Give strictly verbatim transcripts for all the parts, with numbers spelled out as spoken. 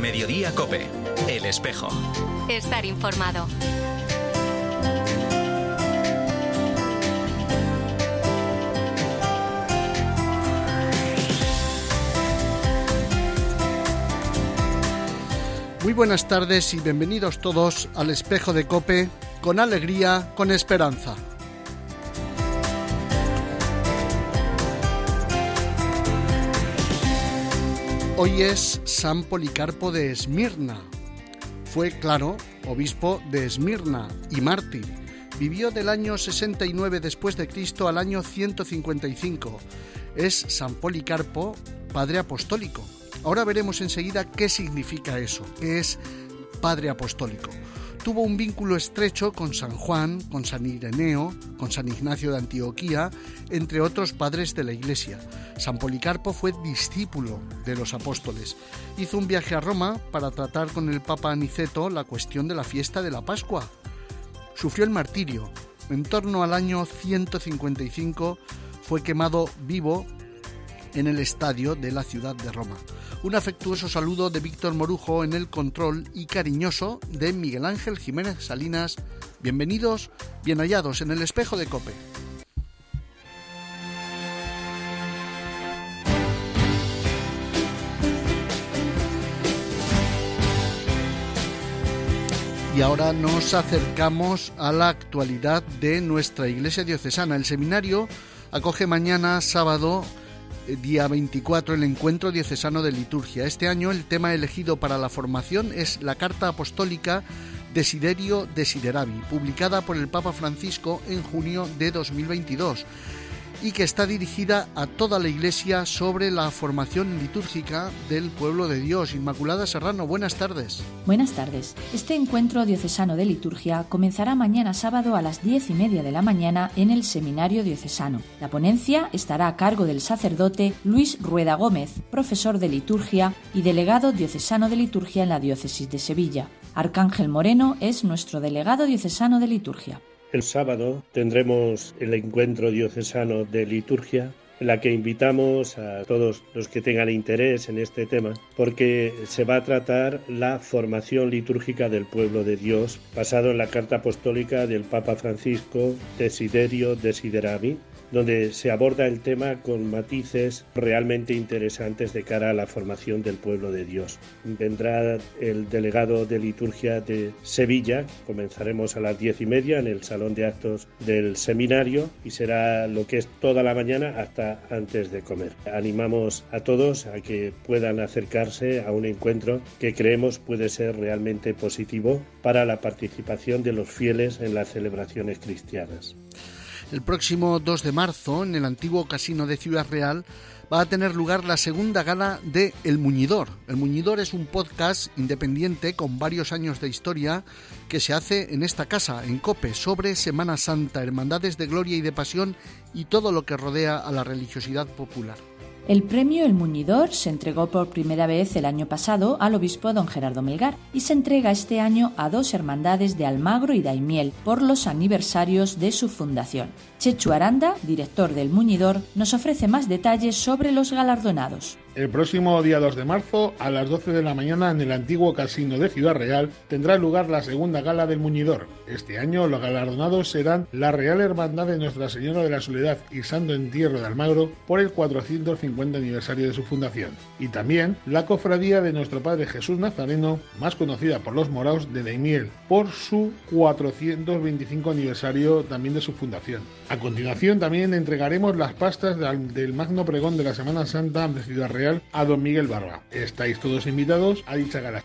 Mediodía COPE. El Espejo. Estar informado. Muy buenas tardes y bienvenidos todos al Espejo de COPE, con alegría, con esperanza. Hoy es San Policarpo de Esmirna. Fue, claro, obispo de Esmirna y mártir. Vivió del año sesenta y nueve después de Cristo al año ciento cincuenta y cinco. Es San Policarpo, padre apostólico. Ahora veremos enseguida qué significa eso, qué es padre apostólico. Tuvo un vínculo estrecho con San Juan, con San Ireneo, con San Ignacio de Antioquía, entre otros padres de la Iglesia. San Policarpo fue discípulo de los apóstoles. Hizo un viaje a Roma para tratar con el Papa Aniceto la cuestión de la fiesta de la Pascua. Sufrió el martirio. En torno al año ciento cincuenta y cinco fue quemado vivo en el estadio de la ciudad de Roma. Un afectuoso saludo de Víctor Morujo en el control y cariñoso de Miguel Ángel Jiménez Salinas. Bienvenidos, bien hallados en el Espejo de COPE. Y ahora nos acercamos a la actualidad de nuestra Iglesia diocesana. El seminario acoge mañana, sábado, día veinticuatro, el encuentro diocesano de liturgia. Este año el tema elegido para la formación es la carta apostólica Desiderio Desideravi, publicada por el Papa Francisco en junio de dos mil veintidós y que está dirigida a toda la Iglesia sobre la formación litúrgica del pueblo de Dios. Inmaculada Serrano, buenas tardes. Buenas tardes. Este encuentro diocesano de liturgia comenzará mañana sábado a las diez y media de la mañana en el Seminario Diocesano. La ponencia estará a cargo del sacerdote Luis Rueda Gómez, profesor de liturgia y delegado diocesano de liturgia en la diócesis de Sevilla. Arcángel Moreno es nuestro delegado diocesano de liturgia. El sábado tendremos el encuentro diocesano de liturgia, en la que invitamos a todos los que tengan interés en este tema, porque se va a tratar la formación litúrgica del pueblo de Dios, basado en la carta apostólica del Papa Francisco, Desiderio Desideravi, donde se aborda el tema con matices realmente interesantes de cara a la formación del pueblo de Dios. Vendrá el delegado de liturgia de Sevilla, comenzaremos a las diez y media en el salón de actos del seminario y será lo que es toda la mañana hasta antes de comer. Animamos a todos a que puedan acercarse a un encuentro que creemos puede ser realmente positivo para la participación de los fieles en las celebraciones cristianas. El próximo dos de marzo, en el antiguo Casino de Ciudad Real, va a tener lugar la segunda gala de El Muñidor. El Muñidor es un podcast independiente con varios años de historia que se hace en esta casa, en COPE, sobre Semana Santa, hermandades de gloria y de pasión y todo lo que rodea a la religiosidad popular. El premio El Muñidor se entregó por primera vez el año pasado al obispo don Gerardo Melgar y se entrega este año a dos hermandades de Almagro y Daimiel por los aniversarios de su fundación. Chechu Aranda, director del Muñidor, nos ofrece más detalles sobre los galardonados. El próximo día dos de marzo, a las doce de la mañana, en el antiguo Casino de Ciudad Real, tendrá lugar la segunda gala del Muñidor. Este año los galardonados serán la Real Hermandad de Nuestra Señora de la Soledad y Santo Entierro de Almagro por el cuatrocientos cincuenta aniversario de su fundación. Y también la Cofradía de Nuestro Padre Jesús Nazareno, más conocida por los moraos de Daimiel, por su cuatrocientos veinticinco aniversario también de su fundación. A continuación también entregaremos las pastas del magno pregón de la Semana Santa de Ciudad Real a don Miguel Barba. Estáis todos invitados a dicha gala.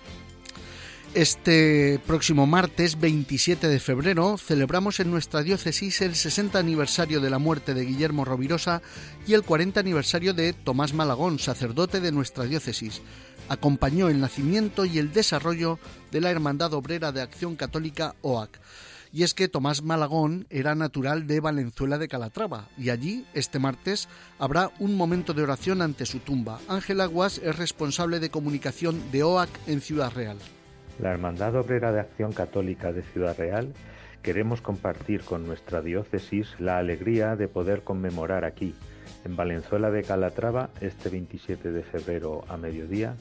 Este próximo martes veintisiete de febrero celebramos en nuestra diócesis el sesenta aniversario de la muerte de Guillermo Rovirosa y el cuarenta aniversario de Tomás Malagón, sacerdote de nuestra diócesis. Acompañó el nacimiento y el desarrollo de la Hermandad Obrera de Acción Católica O A C. Y es que Tomás Malagón era natural de Valenzuela de Calatrava y allí, este martes, habrá un momento de oración ante su tumba. Ángel Aguas es responsable de comunicación de O A C en Ciudad Real. La Hermandad Obrera de Acción Católica de Ciudad Real queremos compartir con nuestra diócesis la alegría de poder conmemorar aquí, en Valenzuela de Calatrava, este veintisiete de febrero a mediodía,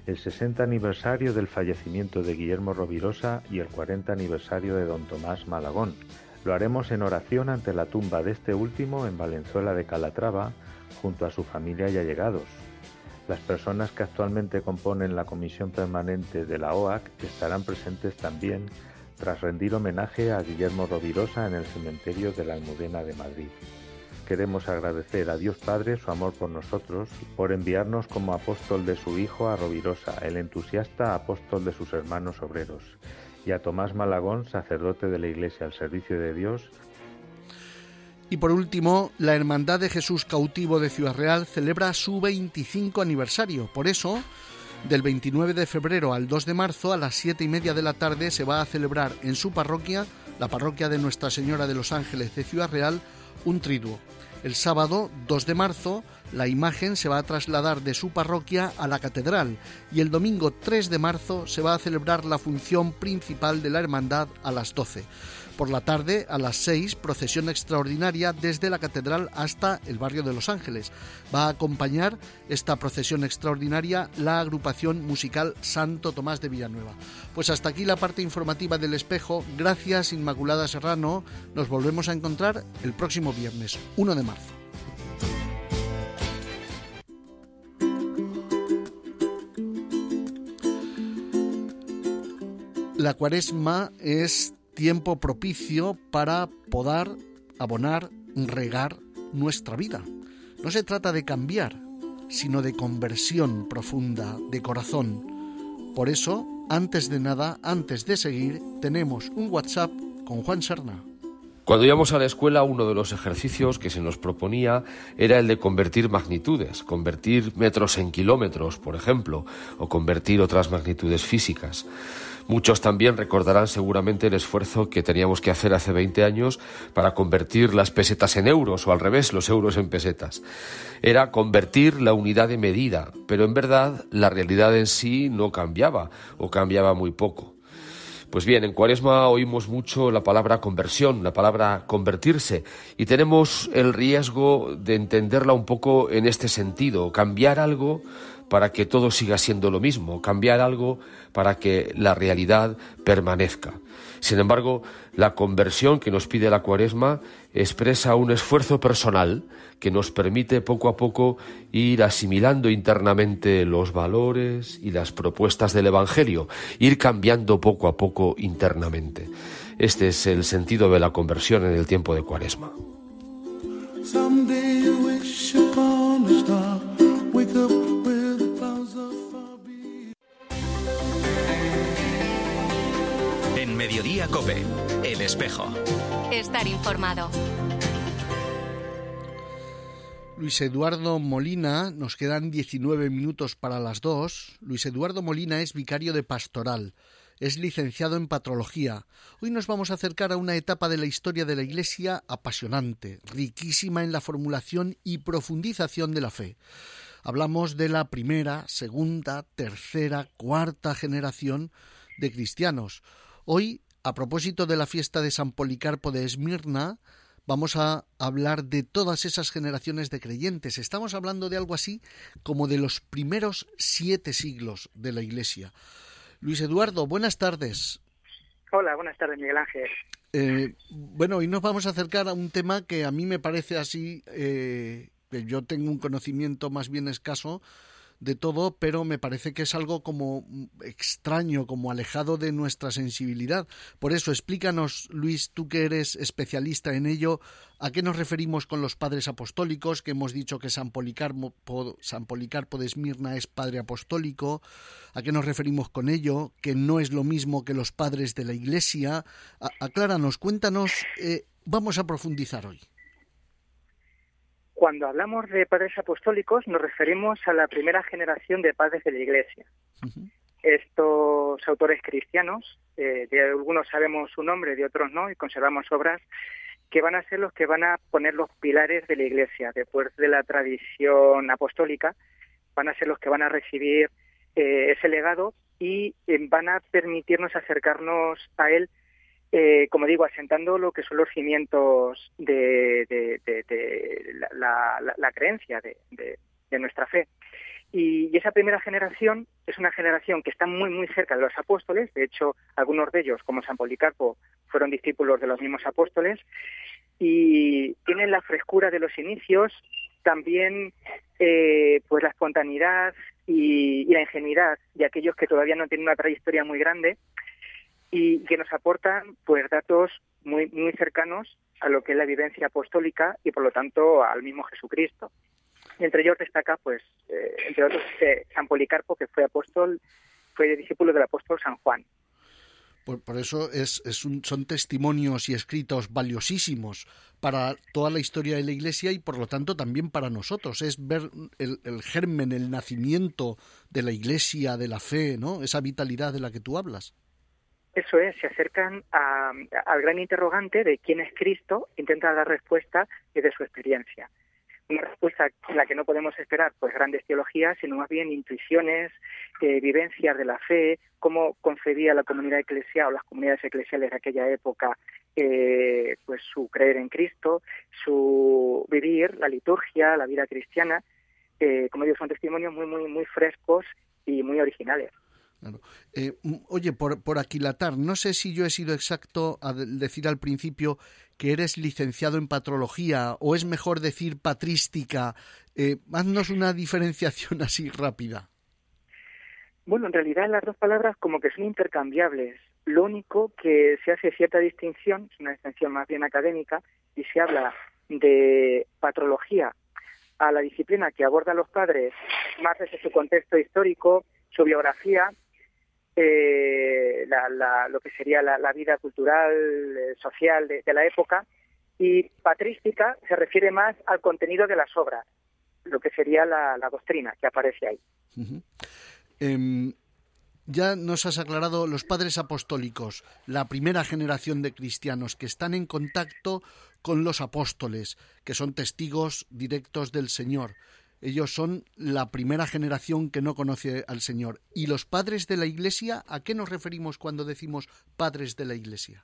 el sesenta aniversario del fallecimiento de Guillermo Rovirosa y el cuarenta aniversario de don Tomás Malagón. Lo haremos en oración ante la tumba de este último en Valenzuela de Calatrava, junto a su familia y allegados. Las personas que actualmente componen la comisión permanente de la O A C estarán presentes también tras rendir homenaje a Guillermo Rovirosa en el cementerio de la Almudena de Madrid. Queremos agradecer a Dios Padre su amor por nosotros, por enviarnos como apóstol de su Hijo a Rovirosa, el entusiasta apóstol de sus hermanos obreros, y a Tomás Malagón, sacerdote de la Iglesia al servicio de Dios. Y por último, la Hermandad de Jesús Cautivo de Ciudad Real celebra su veinticinco aniversario. Por eso, del veintinueve de febrero al dos de marzo, a las siete y media de la tarde, se va a celebrar en su parroquia, la parroquia de Nuestra Señora de los Ángeles de Ciudad Real, un triduo. El sábado dos de marzo, la imagen se va a trasladar de su parroquia a la catedral y el domingo tres de marzo se va a celebrar la función principal de la hermandad a las doce. Por la tarde, a las seis, procesión extraordinaria desde la catedral hasta el barrio de Los Ángeles. Va a acompañar esta procesión extraordinaria la agrupación musical Santo Tomás de Villanueva. Pues hasta aquí la parte informativa del Espejo. Gracias, Inmaculada Serrano. Nos volvemos a encontrar el próximo viernes, uno de marzo. La Cuaresma es tiempo propicio para poder abonar, regar nuestra vida. No se trata de cambiar, sino de conversión profunda de corazón. Por eso, antes de nada, antes de seguir, tenemos un WhatsApp con Juan Serna. Cuando íbamos a la escuela, uno de los ejercicios que se nos proponía era el de convertir magnitudes, convertir metros en kilómetros, por ejemplo, o convertir otras magnitudes físicas. Muchos también recordarán seguramente el esfuerzo que teníamos que hacer hace veinte años para convertir las pesetas en euros, o al revés, los euros en pesetas. Era convertir la unidad de medida, pero en verdad la realidad en sí no cambiaba, o cambiaba muy poco. Pues bien, en Cuaresma oímos mucho la palabra conversión, la palabra convertirse, y tenemos el riesgo de entenderla un poco en este sentido, cambiar algo para que todo siga siendo lo mismo, cambiar algo para que la realidad permanezca. Sin embargo, la conversión que nos pide la Cuaresma expresa un esfuerzo personal que nos permite poco a poco ir asimilando internamente los valores y las propuestas del Evangelio, ir cambiando poco a poco internamente. Este es el sentido de la conversión en el tiempo de Cuaresma. En Mediodía COPE, El Espejo. Estar informado. Luis Eduardo Molina, nos quedan diecinueve minutos para las dos. Luis Eduardo Molina es vicario de pastoral, es licenciado en patrología. Hoy nos vamos a acercar a una etapa de la historia de la Iglesia apasionante, riquísima en la formulación y profundización de la fe. Hablamos de la primera, segunda, tercera, cuarta generación de cristianos. Hoy, a propósito de la fiesta de San Policarpo de Esmirna, vamos a hablar de todas esas generaciones de creyentes. Estamos hablando de algo así como de los primeros siete siglos de la Iglesia. Luis Eduardo, buenas tardes. Hola, buenas tardes, Miguel Ángel. Eh, bueno, hoy nos vamos a acercar a un tema que a mí me parece así, eh, que yo tengo un conocimiento más bien escaso de todo, pero me parece que es algo como extraño, como alejado de nuestra sensibilidad. Por eso, explícanos, Luis, tú que eres especialista en ello, ¿a qué nos referimos con los padres apostólicos? Que hemos dicho que San Policarpo, San Policarpo de Esmirna es padre apostólico. ¿A qué nos referimos con ello? Que no es lo mismo que los padres de la Iglesia. A- acláranos, cuéntanos, eh, vamos a profundizar hoy. Cuando hablamos de padres apostólicos nos referimos a la primera generación de padres de la Iglesia. Uh-huh. Estos autores cristianos, eh, de algunos sabemos su nombre, de otros no, y conservamos obras que van a ser los que van a poner los pilares de la Iglesia. Después de la tradición apostólica, van a ser los que van a recibir eh, ese legado y eh, van a permitirnos acercarnos a él, Eh, como digo, asentando lo que son los cimientos de, de, de, de la, la, la creencia de, de, de nuestra fe. Y, y esa primera generación es una generación que está muy, muy cerca de los apóstoles. De hecho, algunos de ellos, como San Policarpo, fueron discípulos de los mismos apóstoles. Y tienen la frescura de los inicios, también eh, pues la espontaneidad y, y la ingenuidad de aquellos que todavía no tienen una trayectoria muy grande y que nos aportan pues datos muy, muy cercanos a lo que es la vivencia apostólica y, por lo tanto, al mismo Jesucristo. Y entre ellos destaca, pues, eh, entre otros, eh, San Policarpo, que fue apóstol, fue discípulo del apóstol San Juan. Por, por eso es, es un, son testimonios y escritos valiosísimos para toda la historia de la Iglesia y, por lo tanto, también para nosotros. Es ver el, el germen, el nacimiento de la Iglesia, de la fe, ¿no? Esa vitalidad de la que tú hablas. Eso es, se acercan a, al gran interrogante de quién es Cristo, intentan dar respuesta desde su experiencia. Una respuesta en la que no podemos esperar pues grandes teologías, sino más bien intuiciones, eh, vivencias de la fe, cómo concebía la comunidad eclesial o las comunidades eclesiales de aquella época eh, pues su creer en Cristo, su vivir, la liturgia, la vida cristiana. Eh, como digo, son testimonios muy, muy, muy frescos y muy originales. Claro. Eh, oye, por, por aquilatar, no sé si yo he sido exacto al decir al principio que eres licenciado en patrología, o es mejor decir patrística. Eh, haznos una diferenciación así rápida. Bueno, en realidad las dos palabras como que son intercambiables. Lo único que se hace cierta distinción, es una distinción más bien académica, y se habla de patrología a la disciplina que aborda a los padres más desde su contexto histórico, su biografía, eh, la, la, lo que sería la, la vida cultural, eh, social de, de la época, y patrística se refiere más al contenido de las obras, lo que sería la, la doctrina que aparece ahí. Uh-huh. Eh, ya nos has aclarado los padres apostólicos, la primera generación de cristianos que están en contacto con los apóstoles, que son testigos directos del Señor. Ellos son la primera generación que no conoce al Señor. ¿Y los padres de la Iglesia? ¿A qué nos referimos cuando decimos padres de la Iglesia?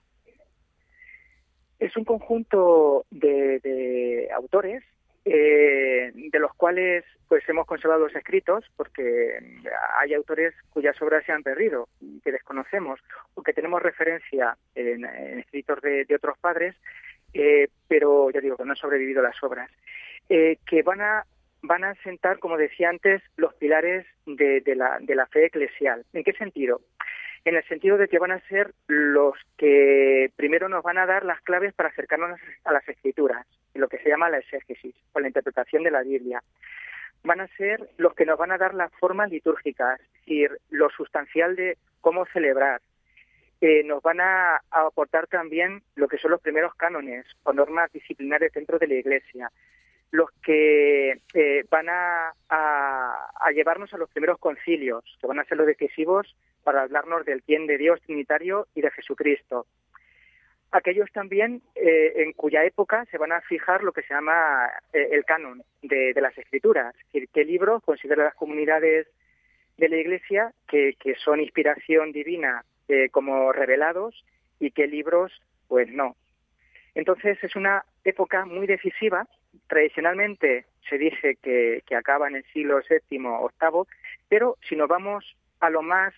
Es un conjunto de, de autores eh, de los cuales pues hemos conservado los escritos, porque hay autores cuyas obras se han perdido, que desconocemos, o que tenemos referencia en, en escritos de, de otros padres, eh, pero ya digo que no han sobrevivido las obras, eh, que van a van a sentar, como decía antes, los pilares de, de, la, de la fe eclesial. ¿En qué sentido? En el sentido de que van a ser los que primero nos van a dar las claves para acercarnos a las Escrituras, lo que se llama la exégesis, o la interpretación de la Biblia. Van a ser los que nos van a dar las formas litúrgicas, es decir, lo sustancial de cómo celebrar. Eh, nos van a, a aportar también lo que son los primeros cánones o normas disciplinares dentro de la Iglesia, los que eh, van a, a, a llevarnos a los primeros concilios, que van a ser los decisivos para hablarnos del quién de Dios trinitario y de Jesucristo. Aquellos también eh, en cuya época se van a fijar lo que se llama eh, el canon de, de las Escrituras, es decir, qué libros consideran las comunidades de la Iglesia que, que son inspiración divina eh, como revelados y qué libros pues no. Entonces es una época muy decisiva. Tradicionalmente se dice que, que acaba en el siglo séptimo, octavo, pero si nos vamos a lo más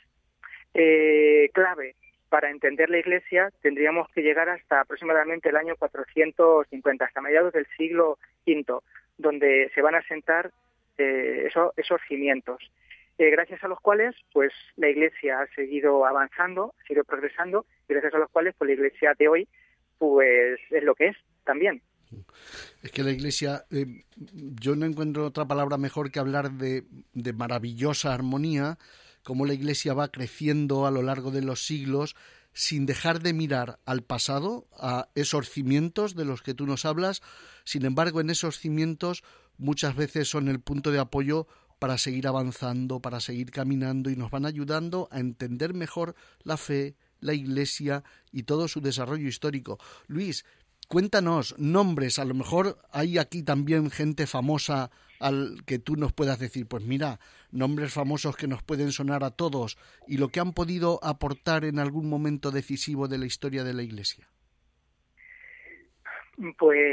eh, clave para entender la Iglesia, tendríamos que llegar hasta aproximadamente el año cuatrocientos cincuenta, hasta mediados del siglo quinto, donde se van a sentar eh, eso, esos cimientos, eh, gracias a los cuales pues la Iglesia ha seguido avanzando, ha seguido progresando, y gracias a los cuales pues la Iglesia de hoy pues es lo que es también. Es que la Iglesia, eh, yo no encuentro otra palabra mejor que hablar de, de maravillosa armonía, cómo la Iglesia va creciendo a lo largo de los siglos sin dejar de mirar al pasado, a esos cimientos de los que tú nos hablas. Sin embargo, en esos cimientos muchas veces son el punto de apoyo para seguir avanzando, para seguir caminando, y nos van ayudando a entender mejor la fe, la Iglesia y todo su desarrollo histórico. Luis, cuéntanos nombres, a lo mejor hay aquí también gente famosa al que tú nos puedas decir, pues mira, nombres famosos que nos pueden sonar a todos y lo que han podido aportar en algún momento decisivo de la historia de la Iglesia. Pues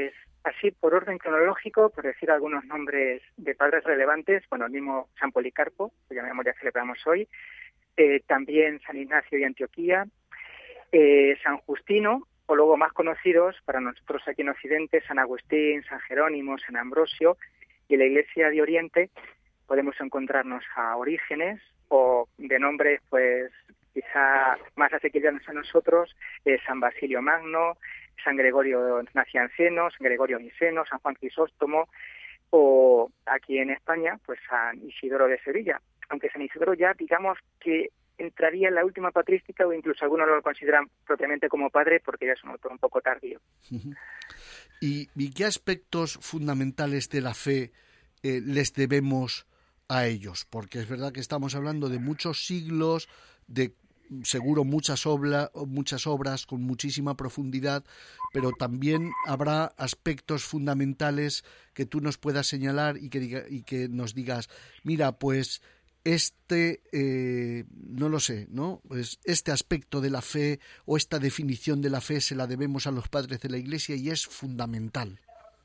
así por orden cronológico, por decir algunos nombres de padres relevantes, bueno, el mismo San Policarpo, cuya memoria celebramos hoy, eh, también San Ignacio de Antioquía, eh, San Justino, o luego más conocidos para nosotros aquí en Occidente, San Agustín, San Jerónimo, San Ambrosio, y en la Iglesia de Oriente podemos encontrarnos a Orígenes, o de nombres pues quizá más asequibles a nosotros, eh, San Basilio Magno, San Gregorio Nacianceno, San Gregorio Niceno, San Juan Crisóstomo, o aquí en España, pues San Isidoro de Sevilla. Aunque San Isidoro ya, digamos que entraría en la última patrística, o incluso algunos lo consideran propiamente como padre, porque ya es un autor un poco tardío. ¿Y, y qué aspectos fundamentales de la fe eh, les debemos a ellos? Porque es verdad que estamos hablando de muchos siglos, de seguro muchas obras, muchas obras con muchísima profundidad, pero también habrá aspectos fundamentales que tú nos puedas señalar y que diga, y que nos digas, mira, pues este, eh, no lo sé, ¿no? Pues este aspecto de la fe o esta definición de la fe se la debemos a los padres de la Iglesia y es fundamental.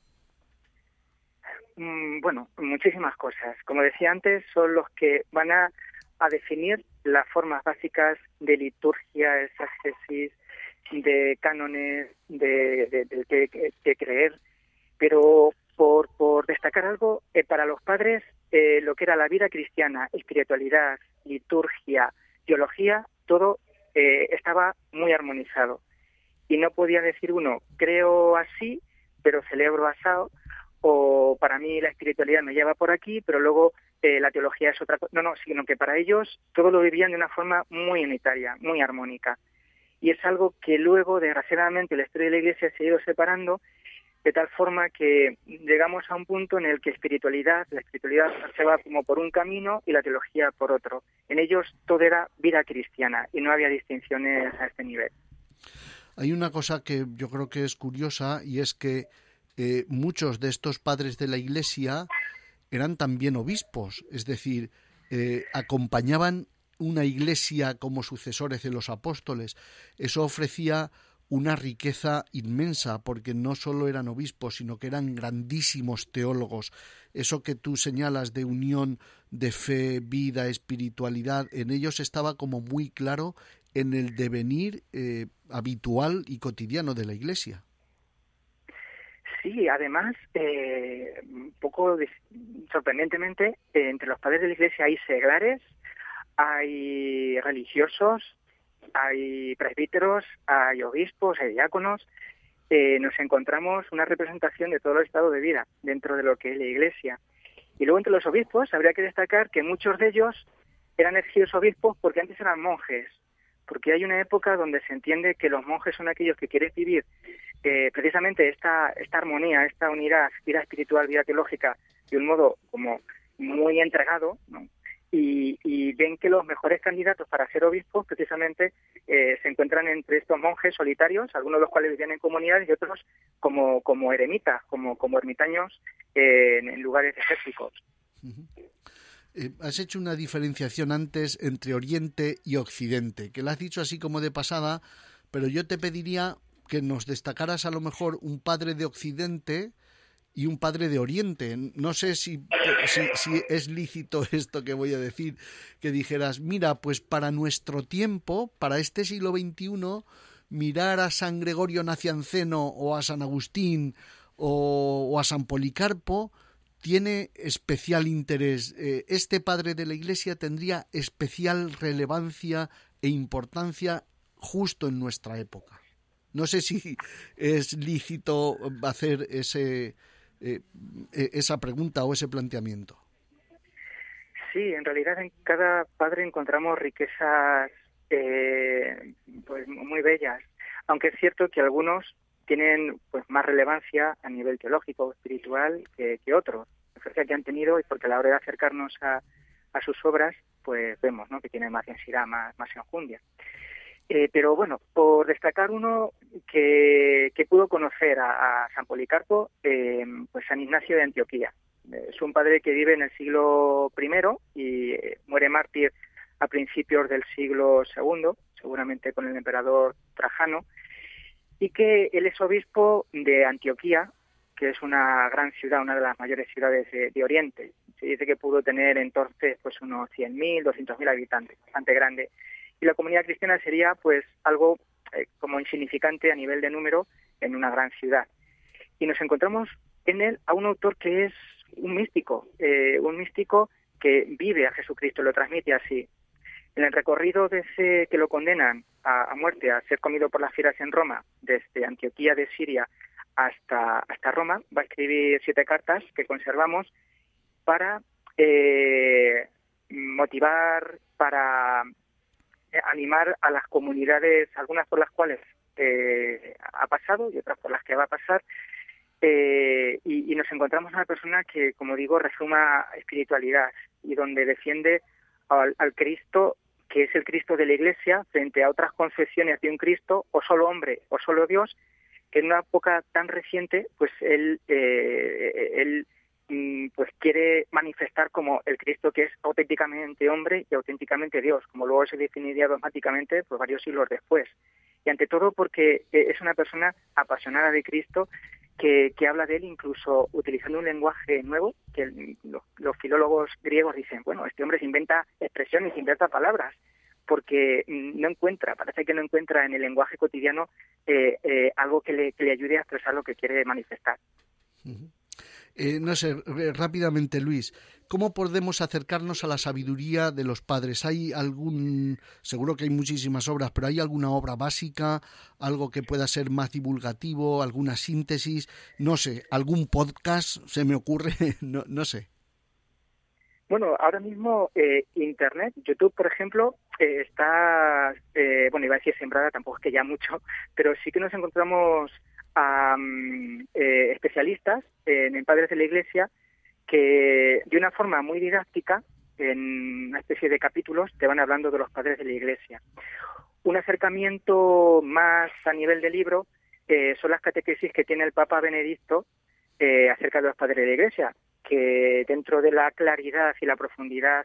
Mm, bueno, muchísimas cosas. Como decía antes, son los que van a, a definir las formas básicas de liturgia, exégesis, de cánones, de, de, de, de, de creer, pero por, por destacar algo, eh, para los padres eh, lo que era la vida cristiana, espiritualidad, liturgia, teología, todo eh, estaba muy armonizado. Y no podía decir uno, creo así, pero celebro asado, o para mí la espiritualidad me lleva por aquí, pero luego eh, la teología es otra cosa. No, no, sino que para ellos todo lo vivían de una forma muy unitaria, muy armónica. Y es algo que luego, desgraciadamente, la historia de la Iglesia se ha ido separando, de tal forma que llegamos a un punto en el que espiritualidad, la espiritualidad se va como por un camino y la teología por otro. En ellos todo era vida cristiana y no había distinciones a este nivel. Hay una cosa que yo creo que es curiosa, y es que eh, muchos de estos padres de la Iglesia eran también obispos, es decir, eh, acompañaban una iglesia como sucesores de los apóstoles. Eso ofrecía una riqueza inmensa, porque no solo eran obispos, sino que eran grandísimos teólogos. Eso que tú señalas de unión de fe, vida, espiritualidad, en ellos estaba como muy claro en el devenir eh, habitual y cotidiano de la Iglesia. Sí, además, eh, un poco de, sorprendentemente, eh, entre los padres de la Iglesia hay seglares, hay religiosos, hay presbíteros, hay obispos, hay diáconos. Eh, nos encontramos una representación de todo el estado de vida dentro de lo que es la Iglesia. Y luego entre los obispos habría que destacar que muchos de ellos eran elegidos obispos porque antes eran monjes, porque hay una época donde se entiende que los monjes son aquellos que quieren vivir eh, precisamente esta, esta armonía, esta unidad, vida espiritual, vida teológica, de un modo como muy entregado, ¿no? Y, y ven que los mejores candidatos para ser obispos precisamente eh, se encuentran entre estos monjes solitarios, algunos de los cuales vivían en comunidades y otros como, como eremitas, como, como ermitaños eh, en, en lugares desérticos. Uh-huh. Eh, has hecho una diferenciación antes entre Oriente y Occidente, que la has dicho así como de pasada, pero yo te pediría que nos destacaras a lo mejor un padre de Occidente y un padre de Oriente. No sé si, si, si es lícito esto que voy a decir, que dijeras, mira, pues para nuestro tiempo, para este siglo veintiuno, mirar a San Gregorio Nacianceno o a San Agustín o, o a San Policarpo tiene especial interés. Eh, este padre de la Iglesia tendría especial relevancia e importancia justo en nuestra época. No sé si es lícito hacer ese... Eh, esa pregunta o ese planteamiento. Sí, en realidad en cada padre encontramos riquezas eh, pues muy bellas, aunque es cierto que algunos tienen pues más relevancia a nivel teológico, espiritual que, que otros, la que han tenido, y porque a la hora de acercarnos a, a sus obras pues vemos, ¿no?, que tienen más densidad, más, más enjundia. Eh, pero bueno, por destacar uno que, que pudo conocer a, a San Policarpo, eh, pues San Ignacio de Antioquía. Es un padre que vive en el siglo primero y eh, muere mártir a principios del siglo segundo, seguramente con el emperador Trajano, y que él es obispo de Antioquía, que es una gran ciudad, una de las mayores ciudades de, de Oriente. Se dice que pudo tener entonces pues unos cien mil, doscientos mil habitantes, bastante grande. Y la comunidad cristiana sería pues algo eh, como insignificante a nivel de número en una gran ciudad. Y nos encontramos en él a un autor que es un místico, eh, un místico que vive a Jesucristo, lo transmite así. En el recorrido desde que lo condenan a, a muerte, a ser comido por las fieras en Roma, desde Antioquía de Siria hasta, hasta Roma, va a escribir siete cartas que conservamos para eh, motivar, para animar a las comunidades, algunas por las cuales eh, ha pasado y otras por las que va a pasar, eh, y, y nos encontramos a una persona que, como digo, resuma espiritualidad y donde defiende al, al Cristo, que es el Cristo de la Iglesia, frente a otras concepciones de un Cristo, o solo hombre o solo Dios, que en una época tan reciente, pues él, eh, él pues quiere manifestar como el Cristo que es auténticamente hombre y auténticamente Dios, como luego se definiría dogmáticamente pues varios siglos después. Y ante todo porque es una persona apasionada de Cristo, que, que habla de él incluso utilizando un lenguaje nuevo, que el, los, los filólogos griegos dicen, bueno, este hombre se inventa expresiones, se inventa palabras, porque no encuentra, parece que no encuentra en el lenguaje cotidiano eh, eh, algo que le, que le ayude a expresar lo que quiere manifestar. Uh-huh. Eh, no sé, rápidamente, Luis, ¿cómo podemos acercarnos a la sabiduría de los padres? ¿Hay algún, seguro que hay muchísimas obras, pero hay alguna obra básica, algo que pueda ser más divulgativo, alguna síntesis, no sé, algún podcast, se me ocurre, no, no sé? Bueno, ahora mismo eh, Internet, YouTube, por ejemplo, eh, está, eh, bueno, iba a decir sembrada, tampoco es que ya mucho, pero sí que nos encontramos a um, eh, especialistas en, en padres de la Iglesia que de una forma muy didáctica, en una especie de capítulos, te van hablando de los padres de la Iglesia. Un acercamiento más a nivel de libro eh, son las catequesis que tiene el Papa Benedicto eh, acerca de los padres de la Iglesia, que dentro de la claridad y la profundidad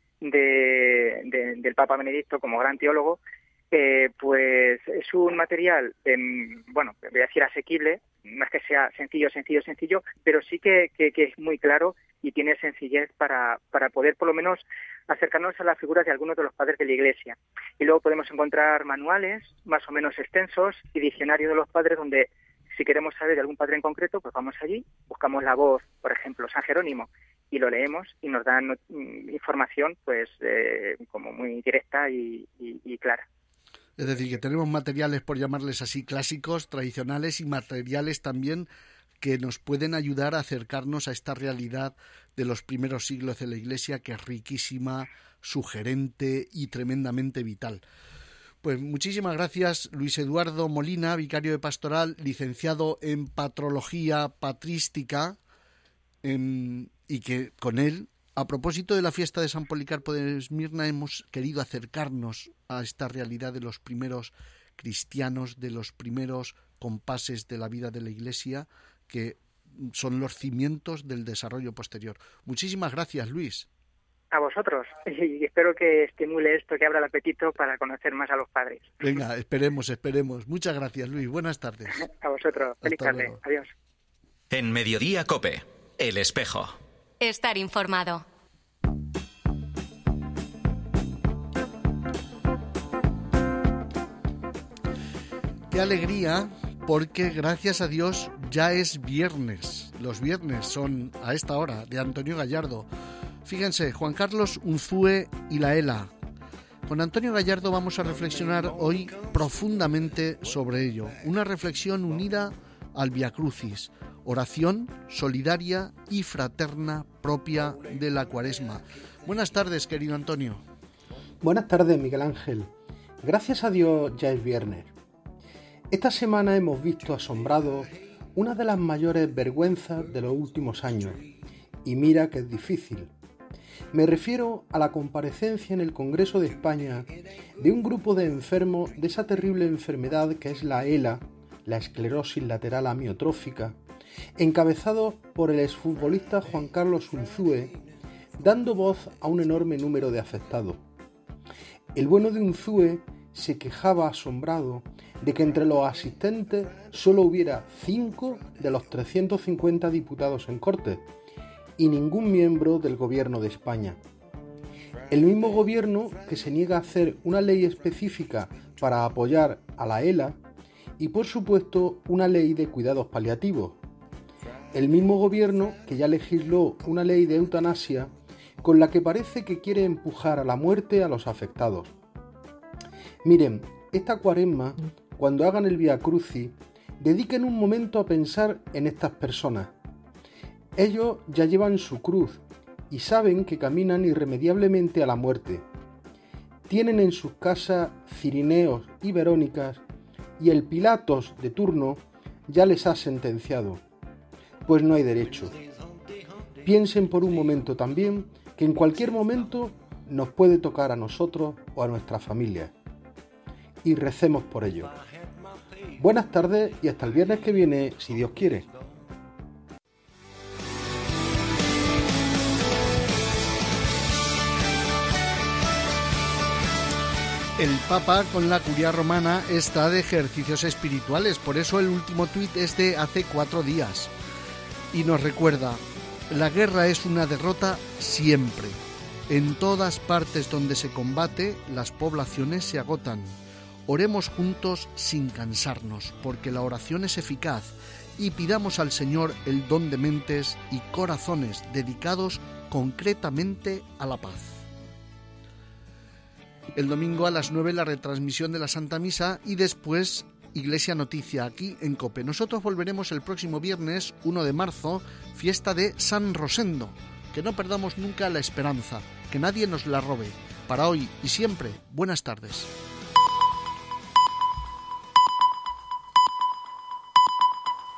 de, de, del Papa Benedicto como gran teólogo, Eh, pues es un material, eh, bueno, voy a decir asequible, no es que sea sencillo, sencillo, sencillo, pero sí que, que, que es muy claro y tiene sencillez para, para poder por lo menos acercarnos a las figuras de algunos de los padres de la Iglesia. Y luego podemos encontrar manuales más o menos extensos y diccionarios de los padres donde si queremos saber de algún padre en concreto, pues vamos allí, buscamos la voz, por ejemplo, San Jerónimo, y lo leemos y nos dan mm, información pues eh, como muy directa y, y, y clara. Es decir, que tenemos materiales, por llamarles así, clásicos, tradicionales y materiales también que nos pueden ayudar a acercarnos a esta realidad de los primeros siglos de la Iglesia, que es riquísima, sugerente y tremendamente vital. Pues muchísimas gracias, Luis Eduardo Molina, vicario de pastoral, licenciado en patrología patrística, en, y que con él, a propósito de la fiesta de San Policarpo de Esmirna, hemos querido acercarnos a esta realidad de los primeros cristianos, de los primeros compases de la vida de la Iglesia, que son los cimientos del desarrollo posterior. Muchísimas gracias, Luis. A vosotros, y espero que estimule esto, que abra el apetito para conocer más a los padres. Venga, esperemos, esperemos. Muchas gracias, Luis. Buenas tardes. A vosotros. Feliz tarde. Luego. Adiós. En Mediodía COPE, El Espejo. Estar informado. Qué alegría, porque gracias a Dios ya es viernes. Los viernes son a esta hora, de Antonio Gallardo. Fíjense, Juan Carlos Unzúe y la ELA. Con Antonio Gallardo vamos a reflexionar hoy profundamente sobre ello. Una reflexión unida al Via Crucis. Oración solidaria y fraterna propia de la Cuaresma. Buenas tardes, querido Antonio. Buenas tardes, Miguel Ángel. Gracias a Dios ya es viernes. Esta semana hemos visto asombrados una de las mayores vergüenzas de los últimos años. Y mira que es difícil. Me refiero a la comparecencia en el Congreso de España de un grupo de enfermos de esa terrible enfermedad que es la ELA, la esclerosis lateral amiotrófica, encabezado por el exfutbolista Juan Carlos Unzúe, dando voz a un enorme número de afectados. El bueno de Unzúe se quejaba asombrado de que entre los asistentes solo hubiera cinco de los trescientos cincuenta diputados en Cortes y ningún miembro del Gobierno de España. El mismo Gobierno que se niega a hacer una ley específica para apoyar a la E L A y, por supuesto, una ley de cuidados paliativos. El mismo Gobierno que ya legisló una ley de eutanasia con la que parece que quiere empujar a la muerte a los afectados. Miren, esta cuaresma, cuando hagan el Vía Crucis, dediquen un momento a pensar en estas personas. Ellos ya llevan su cruz y saben que caminan irremediablemente a la muerte. Tienen en sus casas cirineos y verónicas y el Pilatos de turno ya les ha sentenciado. Pues no hay derecho. Piensen por un momento también que en cualquier momento nos puede tocar a nosotros o a nuestra familia. Y recemos por ello. Buenas tardes y hasta el viernes que viene, si Dios quiere. El Papa con la Curia Romana está de ejercicios espirituales, por eso el último tuit es de hace cuatro días. Y nos recuerda, la guerra es una derrota siempre. En todas partes donde se combate, las poblaciones se agotan. Oremos juntos sin cansarnos, porque la oración es eficaz, y pidamos al Señor el don de mentes y corazones dedicados concretamente a la paz. El domingo a las nueve la retransmisión de la Santa Misa y después Iglesia Noticia aquí en COPE. Nosotros volveremos el próximo viernes uno de marzo, fiesta de San Rosendo. Que no perdamos nunca la esperanza, que nadie nos la robe. Para hoy y siempre, buenas tardes.